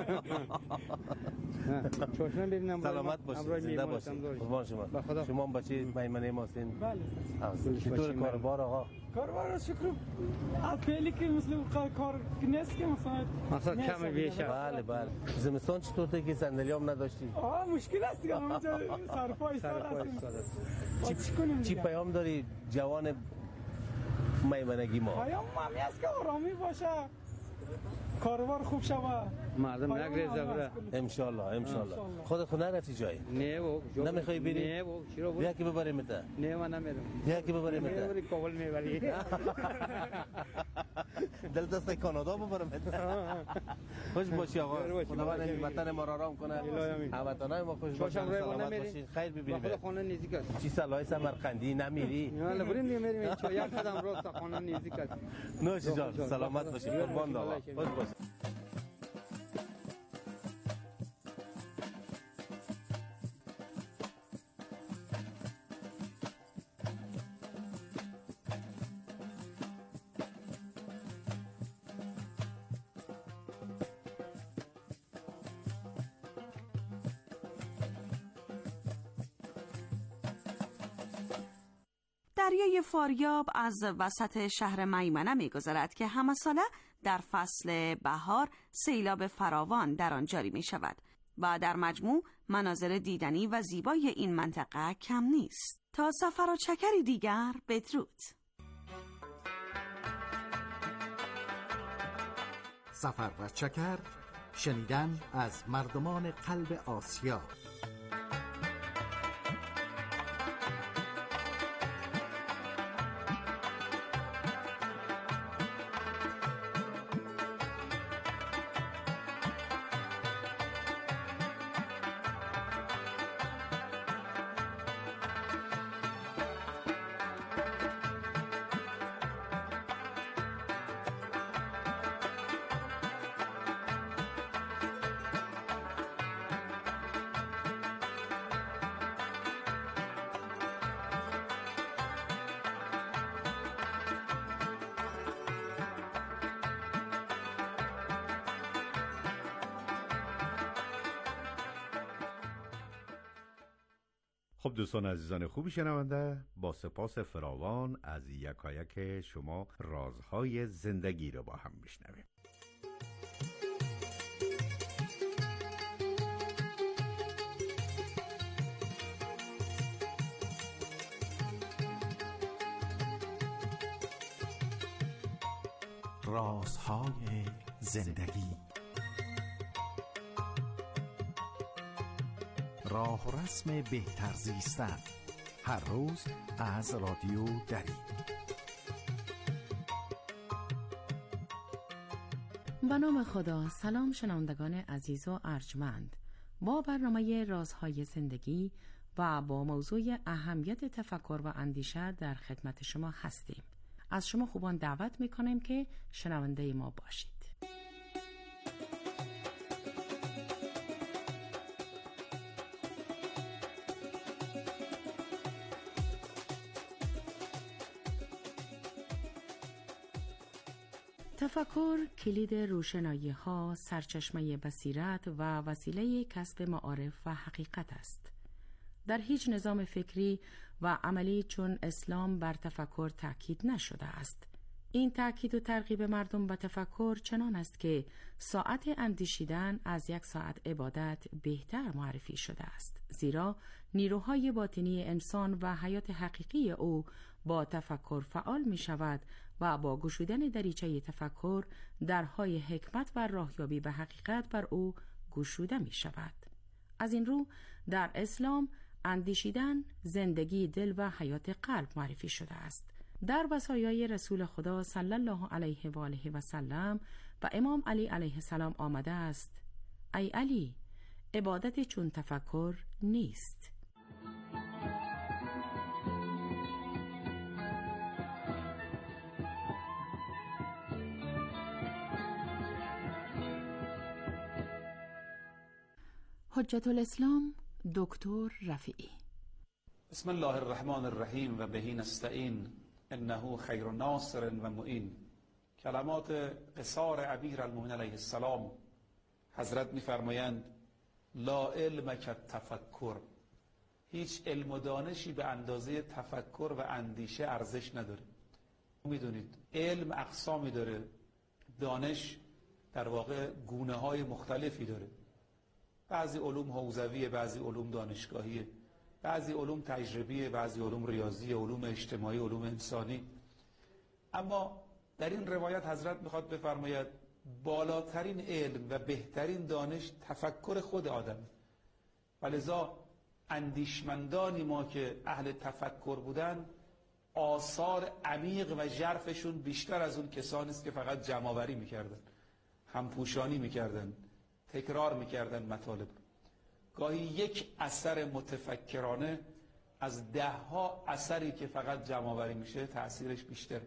چهارشنبه ببینم سلامت باشی زنده باشی قربان شما شما هم بچه میمنه ماستین بله چطور کاربار آقا کاربار شکر اپلی که مثل کار نیست که مثلا مثلا کم بیشه بله بله زمستان چطور ته که صندلی هم نداشتی آه مشکل است دیگه اونجا سرپای سر هستیم چی پیام داری جوان میمنگی ما پیام همی است که آرامی باشه کاربار خوب شوه مردم نگریزه بره ان شاء الله ان شاء الله خودت خود نرفتی جایی نه بابا نمیخوای بری نه بابا چرا بیا که ببریم تا نه من نمیرم بیا که ببریم تا میبری کابل میبری دل دست کانادا ببرم خوش باشی آقا خداوند این وطن ما را آرام کنه هموطنای ما خوش باشن سلامت باشین خیر ببینید خود خانه نزدیک است چی صلاح سمرقندی نمیری نه بریم دیگه میریم چه یک قدم راست خانه نزدیک است نوش جان سلامت باشی قربان آقا خوش باشی دریای فاریاب از وسط شهر میمنه می‌گذرد که همه ساله در فصل بهار سیلاب فراوان در آن جاری می شود و در مجموع مناظر دیدنی و زیبای این منطقه کم نیست. تا سفر و چکری دیگر بدرود. سفر و چکر، شنیدن از مردمان قلب آسیا. خب دوستان عزیزان خوبی شنونده، با سپاس فراوان از یکایک شما رازهای زندگی رو با هم میشنویم. رازهای زندگی. راه و رسم بهتر زیستن، هر روز از رادیو دری. به نام خدا. سلام شنوندگان عزیز و ارجمند. با برنامه رازهای زندگی و با موضوع اهمیت تفکر و اندیشه در خدمت شما هستیم. از شما خوبان دعوت میکنیم که شنونده ما باشید. تفکر کلید روشنایی ها، سرچشمه بصیرت و وسیله کسب معارف و حقیقت است. در هیچ نظام فکری و عملی چون اسلام بر تفکر تأکید نشده است. این تأکید و ترغیب مردم به تفکر چنان است که ساعت اندیشیدن از یک ساعت عبادت بهتر معرفی شده است، زیرا نیروهای باطنی انسان و حیات حقیقی او با تفکر فعال می شود و با گشودن دریچه تفکر درهای حکمت و راهیابی به حقیقت بر او گشوده می شود. از این رو در اسلام اندیشیدن زندگی دل و حیات قلب معرفی شده است. در وصایای رسول خدا صلی الله علیه و آله و سلم و امام علی علیه السلام آمده است: ای علی، عبادت چون تفکر نیست. حجت الاسلام دکتر رفیعی. بسم الله الرحمن الرحیم و بهی نستعین انه خیر ناصر و معین. کلمات قصار امیرالمومنین علیه السلام. حضرت می‌فرمایند لا علم کالتفکر، هیچ علم و دانشی به اندازه تفکر و اندیشه ارزش نداره. میدونید علم اقسامی داره، دانش در واقع گونه‌های مختلفی داره. بعضی علوم حوزویه، بعضی علوم دانشگاهیه، بعضی علوم تجربیه، بعضی علوم ریاضی، علوم اجتماعی، علوم انسانی. اما در این روایت حضرت میخواد بفرماید بالاترین علم و بهترین دانش تفکر خود آدم. ولذا اندیشمندانی ما که اهل تفکر بودن، آثار عمیق و ژرفشون بیشتر از اون کسانی است که فقط جمع‌آوری میکردن، همپوشانی میکردن، تکرار میکردن مطالب. گاهی یک اثر متفکرانه از ده ها اثری که فقط جمع‌آوری میشه تأثیرش بیشتره.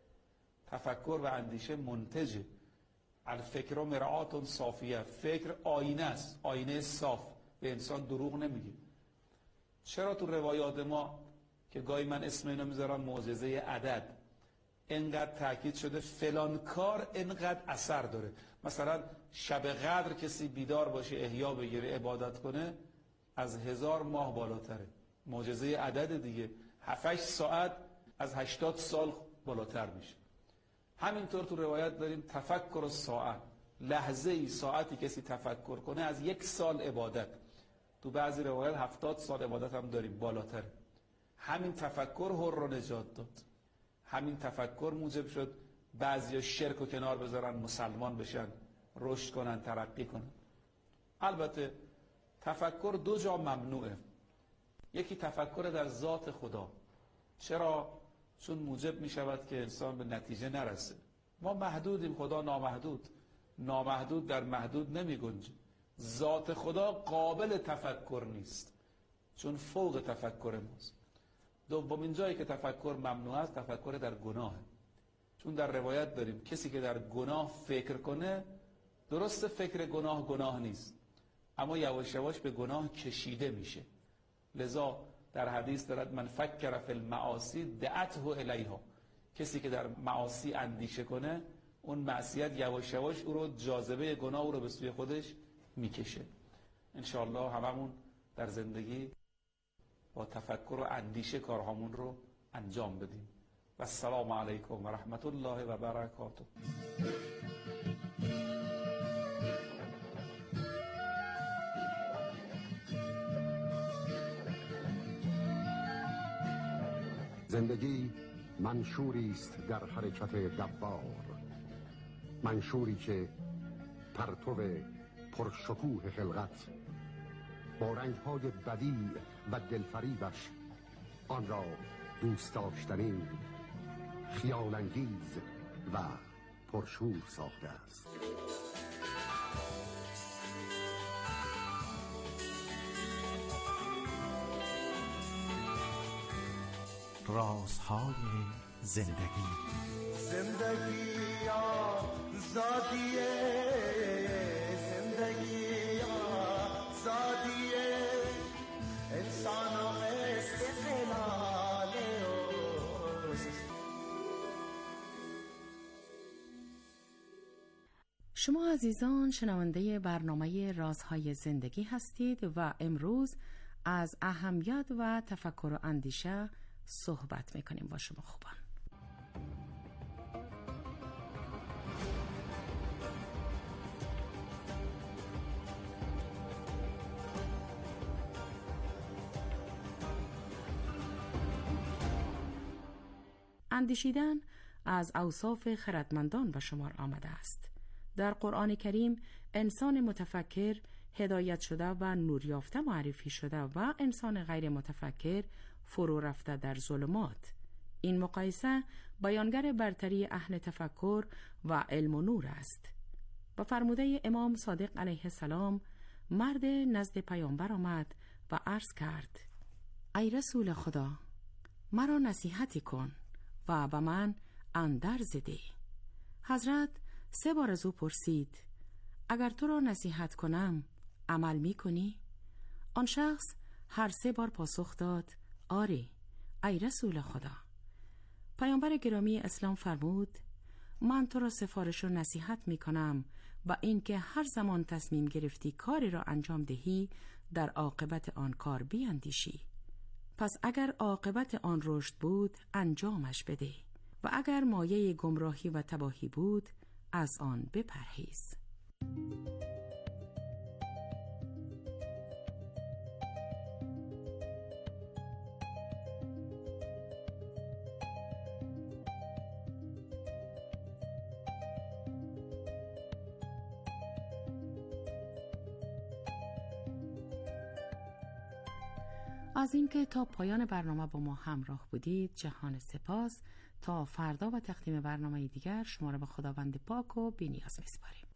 تفکر و اندیشه منتجه. الفکر مرآت صافیه، فکر آینه است، آینه صاف، به انسان دروغ نمیگه. چرا تو روایات ما که گاهی من اسم اینو میذارم معجزه عدد، اینقدر تاکید شده فلان کار اینقدر اثر داره؟ مثلا شب قدر کسی بیدار باشه، احیا بگیره، عبادت کنه، از هزار ماه بالاتره. معجزه عدد دیگه، هفت ساعت از هشتاد سال بالاتر میشه. همینطور تو روایت داریم تفکر و ساعت، لحظه ای ساعتی کسی تفکر کنه از یک سال عبادت. تو بعضی روایت هفتاد سال عبادت هم داریم، بالاتره. همین تفکر هر رو نجات داد. همین تفکر موجب شد بعضی شرک و کنار بذارن، مسلمان بشن، رشد کنن، ترقی کنن. البته تفکر دو جا ممنوعه. یکی تفکر در ذات خدا. چرا؟ چون موجب می شود که انسان به نتیجه نرسه. ما محدودیم، خدا نامحدود. نامحدود در محدود نمی گنجه. ذات خدا قابل تفکر نیست، چون فوق تفکر ماست. دومین جایی که تفکر ممنوع است تفکر در گناهه. چون در روایت داریم کسی که در گناه فکر کنه، درست فکر گناه گناه نیست، اما یواش یواش به گناه کشیده میشه. لذا در حدیث دارد من فکر فی المعاصی دعته الیها، کسی که در معاصی اندیشه کنه، اون معصیت یواش یواش او رو، جاذبه گناه او رو به سوی خودش میکشه. انشاءالله هممون در زندگی با تفکر و اندیشه کارهامون رو انجام بدیم. و السلام علیکم و رحمت الله و برکاته. زندگی منشوری است در حرکت دوار، منشوری که پرتو پرشکوه خلقت با رنگ‌های بدیع و دلفریبش آن را دوست داشتنی، خیال‌انگیز و پرشور ساخته است. رازهای زندگی. زندگی آزادیه، زندگی آزادیه، انسان و استقلال اوست. شما عزیزان شنونده برنامه رازهای زندگی هستید و امروز از اهمیت و تفکر و اندیشه صحبت میکنیم با شما خوبان. اندیشیدن از اوصاف خردمندان به شمار آمده است. در قرآن کریم انسان متفکر هدایت شده و نور یافته معرفی شده و انسان غیر متفکر فرو رفته در ظلمات. این مقایسه بیانگر برتری اهل تفکر و علم و نور است. با فرموده امام صادق علیه السلام مرد نزد پیامبر آمد و عرض کرد: ای رسول خدا، مرا نصیحتی کن و به من اندرز ده. حضرت سه بار از او پرسید: اگر تو را نصیحت کنم عمل می کنی؟ آن شخص هر سه بار پاسخ داد: آری ای رسول خدا. پیامبر گرامی اسلام فرمود: من تو را سفارش و نصیحت می کنم و اینکه هر زمان تصمیم گرفتی کاری را انجام دهی در عاقبت آن کار بیندیشی. پس اگر عاقبت آن رشد بود انجامش بده و اگر مایه گمراهی و تباهی بود از آن بپرهیز. از اینکه تا پایان برنامه با ما همراه بودید جهان سپاس. تا فردا و تقدیم برنامه دیگر شما را به خداوند پاک و بی‌نیاز می‌سپاریم.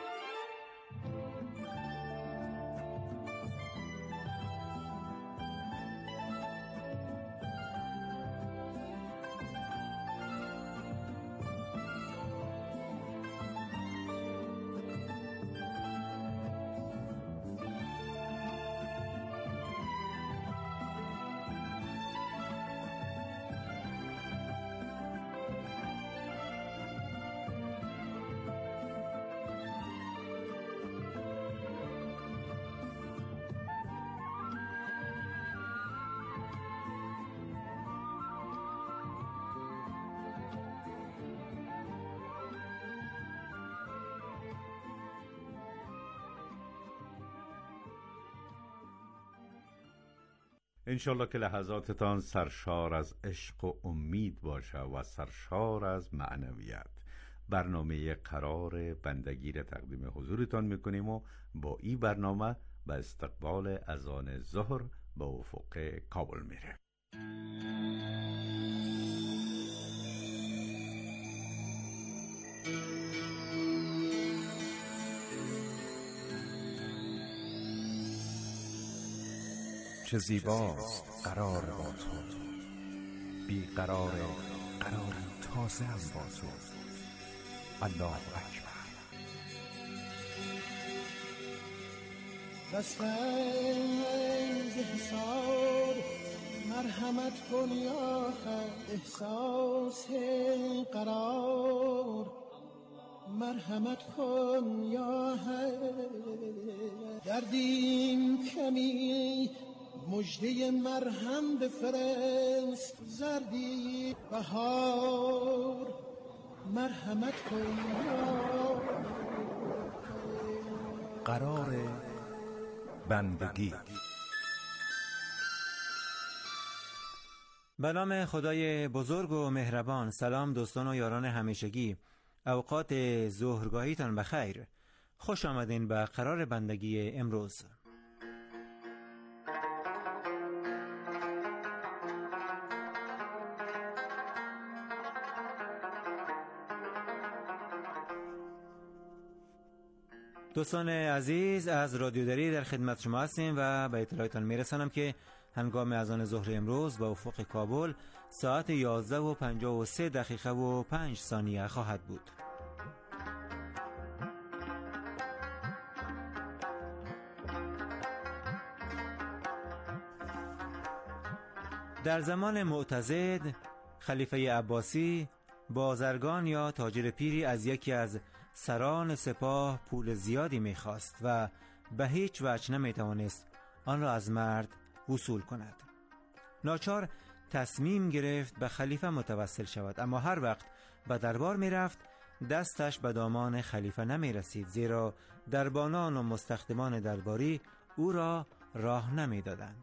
انشالله که لحظاتتان سرشار از عشق و امید باشه و سرشار از معنویت. برنامه قرار بندگی را تقدیم حضورتان میکنیم و با این برنامه به استقبال اذان ظهر به افق کابل میره. چه زیباست قرار با تو، بی قرار قراری تازه هم با تو. الله اکبر. دستم حساب مرحمت کن یا حق، احساس قرار مرحمت کن یا حق. دردیم کمی مجده مرهم بفرست، زردی بهار مرحمت کن یا قرار بندگی. به نام خدای بزرگ و مهربان. سلام دوستان و یاران همیشگی. اوقات ظهرگاهیتان بخیر. خوش آمدین به قرار بندگی امروز. دوستان عزیز، از رادیو دری در خدمت شما هستیم و به اطلاعتان میرسانم که هنگام اذان ظهر امروز به افق کابل ساعت یازده و پنجاه و سه دقیقه و پنج ثانیه خواهد بود. در زمان معتضد خلیفه عباسی بازرگان یا تاجر پیری از یکی از سران سپاه پول زیادی می‌خواست و به هیچ وجه نمی‌توانست آن را از مرد وصول کند. ناچار تصمیم گرفت به خلیفه متوسل شود، اما هر وقت به دربار می‌رفت دستش به دامان خلیفه نمی‌رسید، زیرا دربانان و مستخدمان درباری او را راه نمی‌دادند.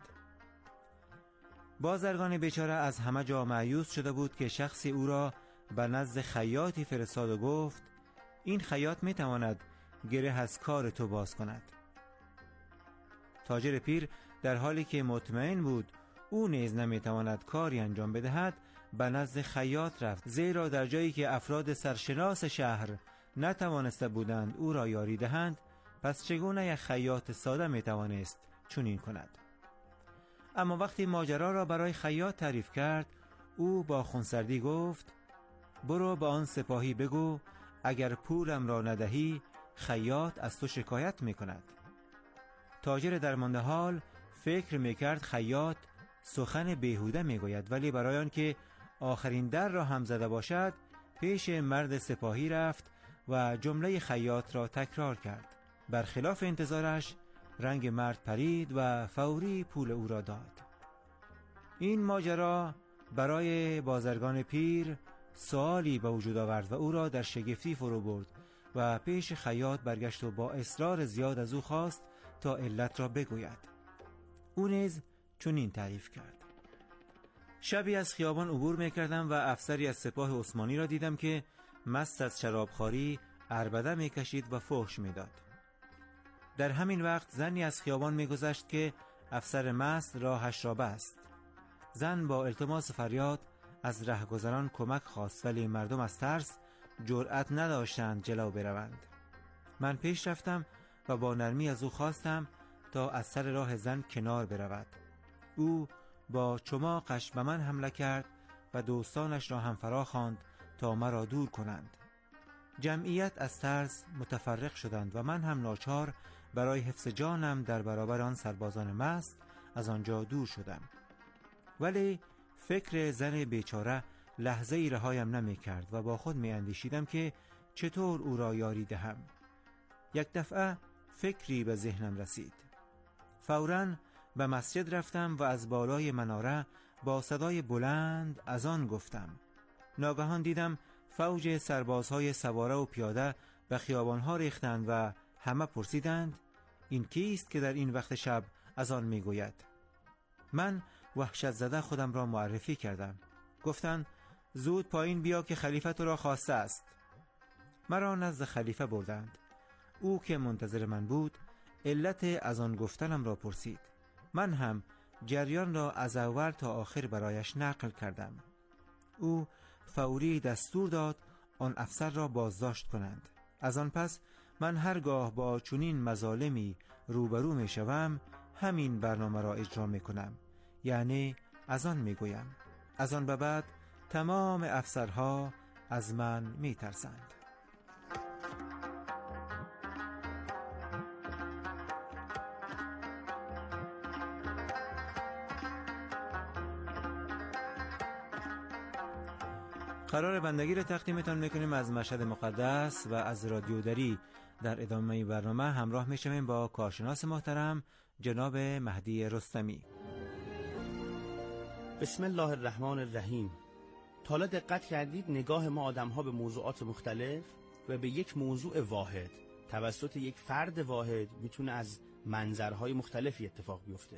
بازرگان بیچاره از همه جا مایوس شده بود که شخصی او را به نزد خیاطی فرستاد و گفت این خیاط می تواند گره از کار تو باز کند. تاجر پیر در حالی که مطمئن بود او نیز نمی تواند کاری انجام بدهد به نزد خیاط رفت، زیرا در جایی که افراد سرشناس شهر نتوانسته بودند او را یاری دهند، پس چگونه یک خیاط ساده می توانست چنین کند؟ اما وقتی ماجرا را برای خیاط تعریف کرد، او با خونسردی گفت برو به آن سپاهی بگو اگر پولم را ندهی خیاط از تو شکایت می کند. تاجر درمانده حال فکر می کرد خیاط سخن بیهوده می گوید، ولی برای آن که آخرین در را هم زده باشد پیش مرد سپاهی رفت و جمله خیاط را تکرار کرد. برخلاف انتظارش رنگ مرد پرید و فوری پول او را داد. این ماجرا برای بازرگان پیر سوالی به وجود آورد و او را در شگفتی فرو برد و پیش خیاط برگشت و با اصرار زیاد از او خواست تا علت را بگوید. او نیز چنین تعریف کرد: شبی از خیابان عبور می‌کردم و افسری از سپاه عثمانی را دیدم که مست از شرابخواری عربده می‌کشید و فحش می‌داد. در همین وقت زنی از خیابان می‌گذشت که افسر مست راهش را بست. زن با التماس فریاد از رهگذران کمک خواست، ولی مردم از ترس جرأت نداشتند جلو بروند. من پیش رفتم و با نرمی از او خواستم تا از سر راه زن کنار برود. او با چماقش به من حمله کرد و دوستانش را هم فرا خواند تا مرا دور کنند. جمعیت از ترس متفرق شدند و من هم ناچار برای حفظ جانم در برابر آن سربازان مست از آنجا دور شدم. ولی فکر زن بیچاره لحظه ای رهایم نمی کرد و با خود می اندیشیدم که چطور او را یاری دهم. یک دفعه فکری به ذهنم رسید. فوراً به مسجد رفتم و از بالای مناره با صدای بلند از آن گفتم. ناگهان دیدم فوج سربازهای سواره و پیاده به خیابانها ریختند و همه پرسیدند این کیست که در این وقت شب از آن می گوید؟ من وحشت زده خودم را معرفی کردم. گفتند زود پایین بیا که خلیفه تو را خواسته است. مرا نزد خلیفه بردند. او که منتظر من بود علت از آن گفتنم را پرسید. من هم جریان را از اول تا آخر برایش نقل کردم. او فوری دستور داد آن افسر را بازداشت کنند. از آن پس من هرگاه با چنین مظالمی روبرو می شوم همین برنامه را اجرا می کنم، یعنی از آن می گویم. از آن به بعد تمام افسرها از من می ترسند. قرار بندگی را تقدیمتان میکنیم از مشهد مقدس و از رادیو دری. در ادامه برنامه همراه میشویم با کارشناس محترم جناب مهدی رستمی. بسم الله الرحمن الرحیم. تا حالا دقت کردید نگاه ما آدم ها به موضوعات مختلف و به یک موضوع واحد توسط یک فرد واحد میتونه از منظرهای مختلفی اتفاق بیفته.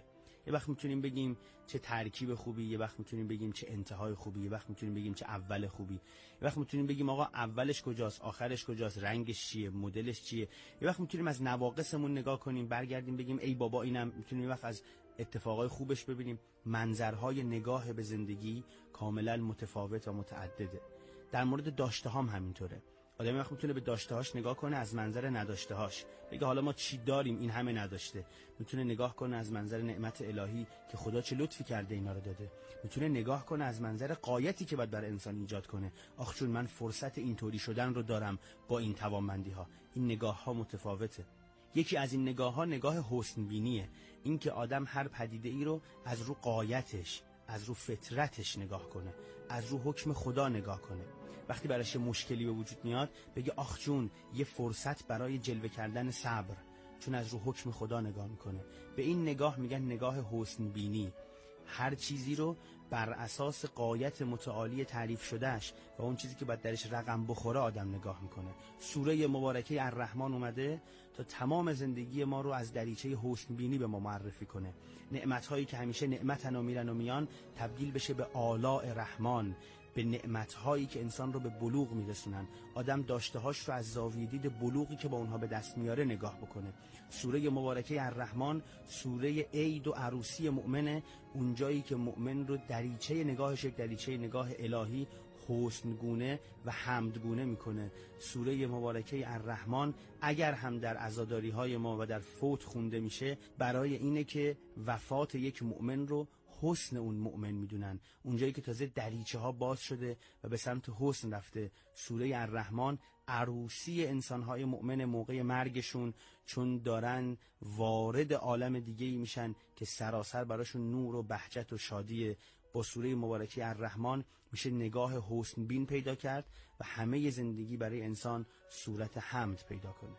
یه وقت میتونیم بگیم چه ترکیب خوبی، یه وقت میتونیم بگیم چه انتهای خوبی، یه وقت میتونیم بگیم چه اول خوبی، یه وقت میتونیم بگیم آقا اولش کجاست، آخرش کجاست، رنگش چیه، مدلش چیه. یه وقت میتونیم از نواقصمون نگاه کنیم، برگردیم بگیم ای بابا اینم. میتونیم یه وقت از اتفاقای خوبش ببینیم. منظرهای نگاه به زندگی کاملا متفاوت و متعدده. در مورد داشته هم همینطوره. آدم وقت میتونه به داشته‌هاش نگاه کنه از منظر نداشته‌هاش، بگه حالا ما چی داریم این همه نداشته. میتونه نگاه کنه از منظر نعمت الهی که خدا چه لطفی کرده اینا رو داده. میتونه نگاه کنه از منظر غایتی که باید برای انسان ایجاد کنه. آخ چون من فرصت اینطوری شدن رو دارم با این توانمندی‌ها. این نگاه‌ها متفاوته. یکی از این نگاه‌ها نگاه حسن بینیه، این که آدم هر پدیده ای رو از رو غایتش، از رو فطرتش نگاه کنه، از رو حکم خدا نگاه کنه. وقتی براش مشکلی به وجود میاد بگه آخ جون یه فرصت برای جلوه کردن صبر، چون از رو حکم خدا نگاه میکنه. به این نگاه میگن نگاه حسن بینی. هر چیزی رو بر اساس غایت متعالی تعریف شدهش و اون چیزی که باید درش رقم بخوره آدم نگاه میکنه. سوره مبارکه الرحمن اومده تا تمام زندگی ما رو از دریچه حسن بینی به ما معرفی کنه. نعمت‌هایی که همیشه نعمتن و میرن و میان تبدیل بشه به آلاء رحمان، به نعمت‌هایی که انسان رو به بلوغ میرسونن. آدم داشته‌هاش رو از زاویه دید بلوغی که با اونها به دست میاره نگاه بکنه. سوره مبارکه الرحمن سوره عید و عروسی مؤمنه، اونجایی که مؤمن رو دریچه نگاهش یک دریچه نگاه الهی حسنگونه و حمدگونه میکنه. سوره مبارکه الرحمن اگر هم در عزاداری‌های ما و در فوت خونده میشه برای اینه که وفات یک مؤمن رو حسن اون مؤمن میدونن، اونجایی که تازه دریچه ها باز شده و به سمت حسن رفته. سوره الرحمن عروسی انسانهای مؤمن موقع مرگشون، چون دارن وارد عالم دیگه‌ای میشن که سراسر براشون نور و بهجت و شادیه. با سوره مبارکه الرحمن میشه نگاه حسن بین پیدا کرد و همه زندگی برای انسان صورت حمد پیدا کنه.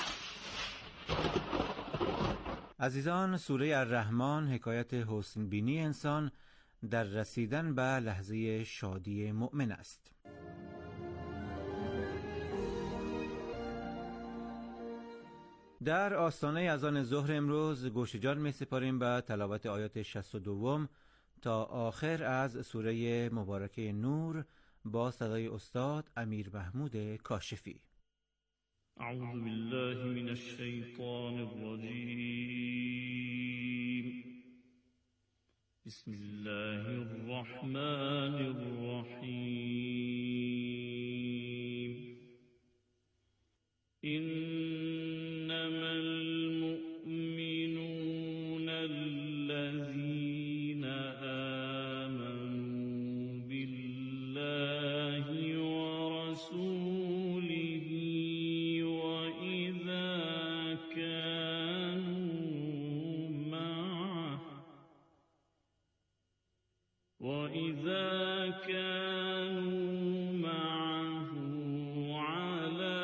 عزیزان، سوره الرحمن حکایت حسن بینی انسان در رسیدن به لحظه شادی مؤمن است. در آستانه اذان ظهر امروز گوش جان می سپاریم به تلاوت آیات شصت و دو تا آخر از سوره مبارکه نور با صدای استاد امیر محمود کاشفی. اعوذ بالله من الشیطان الرجیم. بسم الله الرحمن الرحیم. انما المؤمنون الذين آمنوا بالله ورسوله وإذا كانوا معه وإذا كانوا معه على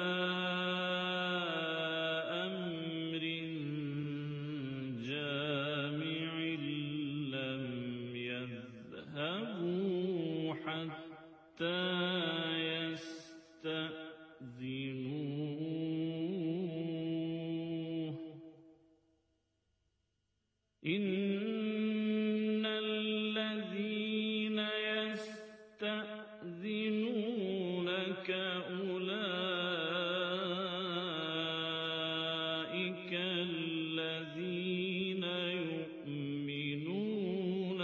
أمر جامع لم يذهبوا حتى يستأذنوه إن الذين يستأذنونك أولئك الذين يؤمنون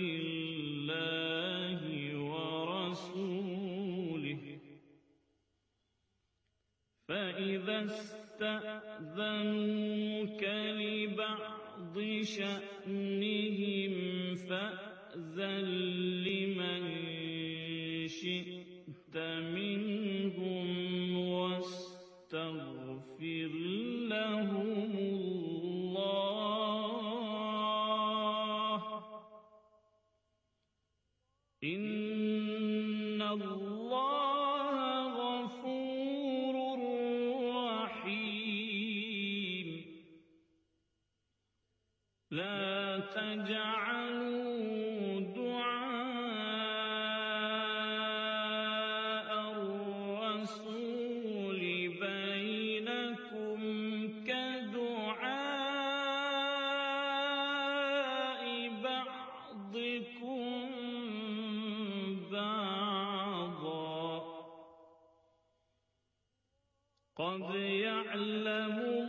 بالله ورسوله فإذا استأذنوك لبعض شأنهم فأذن لمن شئت منهم واستغفر لهم الله إن الله غفور رحيم. لا تجعلوا دعاء الرسول بينكم كدعاء قد يعلم